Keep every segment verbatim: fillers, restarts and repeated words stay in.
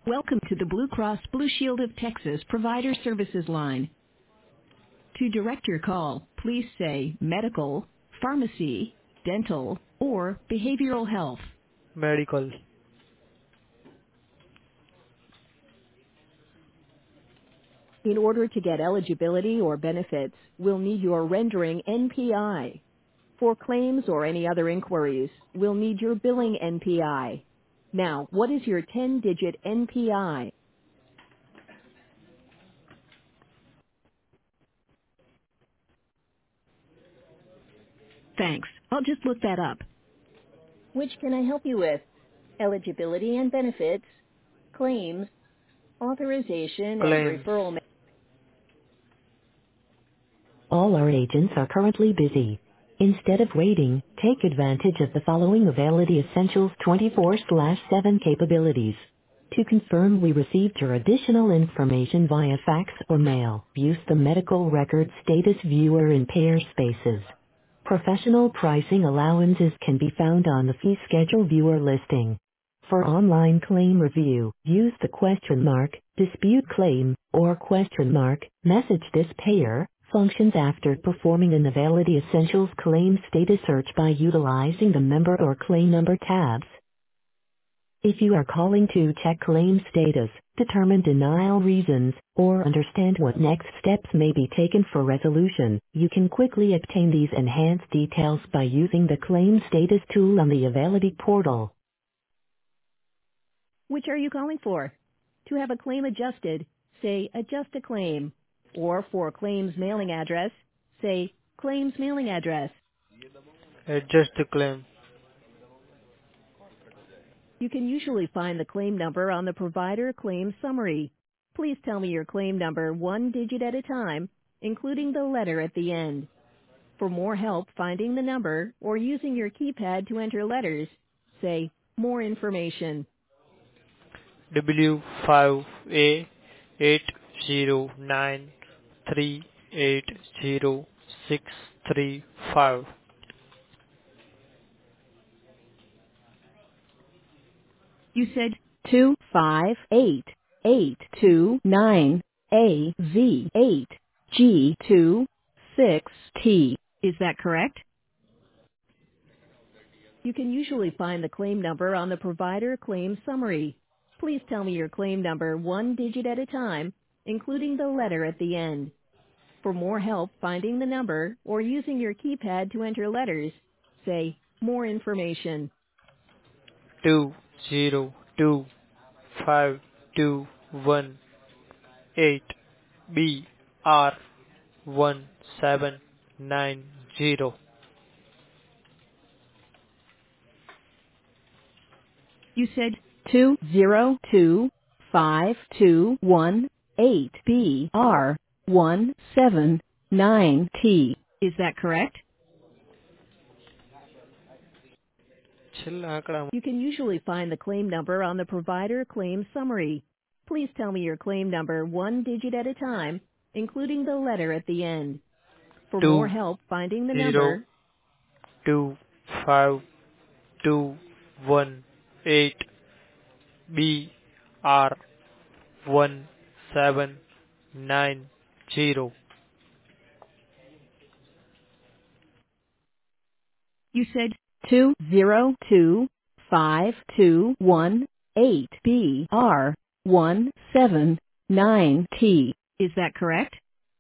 Welcome to the Blue Cross Blue Shield of Texas Provider Services line. To direct your call, please say medical, pharmacy, dental, or behavioral health. medical, In order to get eligibility or benefits, we'll need your rendering N P I. For claims or any other inquiries, we'll need your billing N P I. Now, what is your ten-digit N P I? Thanks. I'll just look that up. Which can I help you with? Eligibility and benefits, claims, authorization, and claims. referral. Ma- All our agents are currently busy. Instead of waiting, take advantage of the following Availity Essentials twenty-four seven capabilities. To confirm we received your additional information via fax or mail, use the Medical Record Status Viewer in pair spaces. Professional pricing allowances can be found on the fee schedule viewer listing. For online claim review, use the question mark, dispute claim, or question mark, message this payer, functions after performing an Availity Essentials claim status search by utilizing the member or claim number tabs. If you are calling to check claim status, determine denial reasons, or understand what next steps may be taken for resolution, you can quickly obtain these enhanced details by using the Claim Status tool on the Availity portal. Which are you calling for? To have a claim adjusted, say adjust a claim. Or for claims mailing address, say claims mailing address. Adjust the claim. You can usually find the claim number on the provider claim summary. Please tell me your claim number one digit at a time, including the letter at the end. For more help finding the number or using your keypad to enter letters, say more information. W five A eight zero nine three eight zero six three five. You said two five eight eight two nine A Z eight G two six T. Is that correct? You can usually find the claim number on the provider claim summary. Please tell me your claim number one digit at a time, including the letter at the end. For more help finding the number or using your keypad to enter letters, say more information. Two zero two five two one eight B R one seven nine zero. You said two zero two five two one eight B R one seven nine T. Is that correct? છેલ્લા આંકડા You can usually find the claim number on the provider claim summary. Please tell me your claim number one digit at a time, including the letter at the end. For two more help finding the zero number, two five two one eight B R one seven nine zero. you said two zero two five two one eight B R one seven nine T. Is that correct?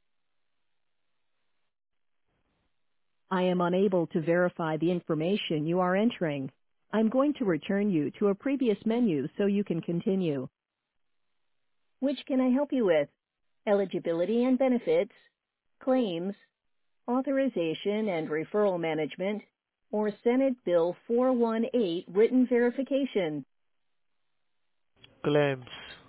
I am unable to verify the information you are entering. I'm going to return you to a previous menu so you can continue. Which can I help you with? Eligibility and benefits, claims, authorization and referral management, or Senate Bill four one eight written verification. Claims.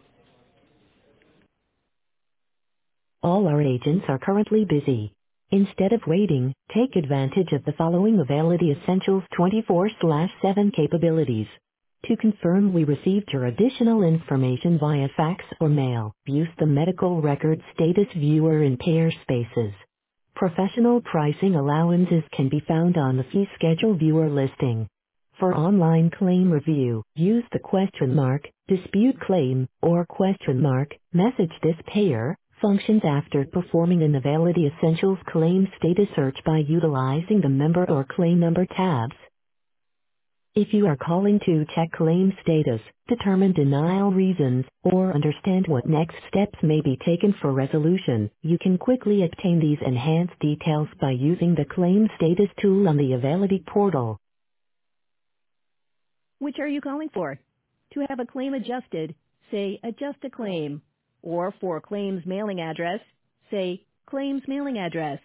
All our agents are currently busy. Instead of waiting, take advantage of the following Availity Essentials twenty-four seven capabilities. To confirm we received your additional information via fax or mail, use the Medical Record Status Viewer in pair spaces. Professional pricing allowances can be found on the fee schedule viewer listing. For online claim review, use the question mark, Dispute claim or question mark message this payer functions after performing an Availity Essentials claim status search by utilizing the member or claim number tabs. If you are calling to check claim status, determine denial reasons, or understand what next steps may be taken for resolution, you can quickly obtain these enhanced details by using the Claim Status tool on the Availity portal. Which are you calling for? To have a claim adjusted, say Adjust a Claim. Or for claims mailing address, say Claims Mailing Address.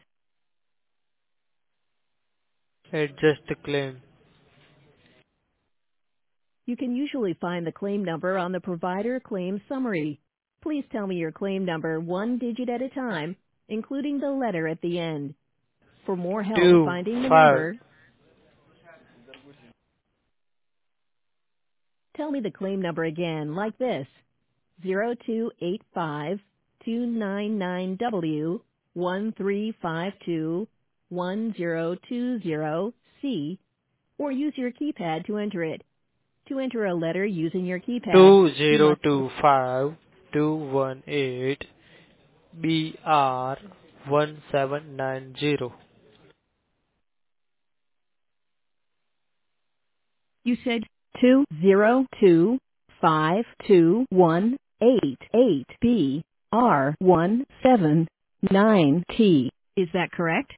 Adjust the claim. You can usually find the claim number on the provider claim summary. Please tell me your claim number one digit at a time, including the letter at the end. For more help Two finding the five number, tell me the claim number again like this: zero two eight five two nine nine W one three five two one zero two zero C, or use your keypad to enter it. To enter a letter using your keypad, two you zero must two five two one eight B R one seven nine zero. You said two zero two five two one eight eight B R one seven nine T. Is that correct?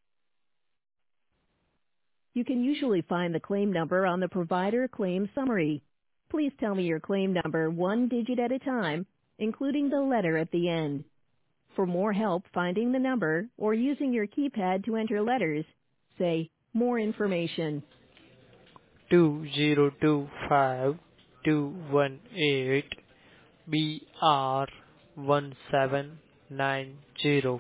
You can usually find the claim number on the provider claim summary. Please tell me your claim number one digit at a time, including the letter at the end. For more help finding the number or using your keypad to enter letters, say More Information. Two zero two five two one eight B R one seven nine zero.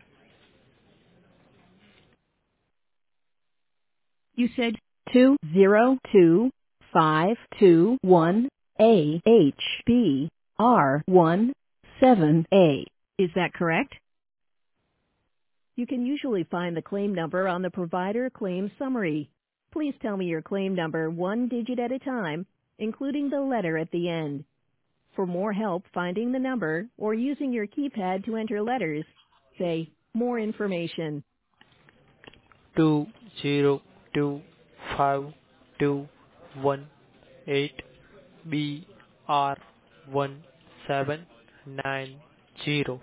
You said two zero two five two one A H B R one seven A. Is that correct? You can usually find the claim number on the provider claim summary. Please tell me your claim number one digit at a time, including the letter at the end. For more help finding the number or using your keypad to enter letters, say More Information. Two zero two five two one eight B R one seven nine zero.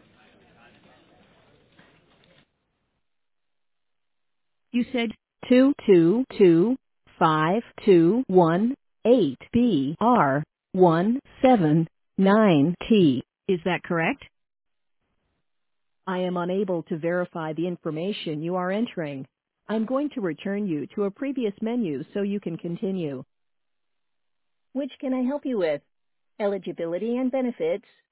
You said two two two five two one eight B R one seven nine T. Is that correct? I am unable to verify the information you are entering. I'm going to return you to a previous menu so you can continue. Which can I help you with? Eligibility and benefits,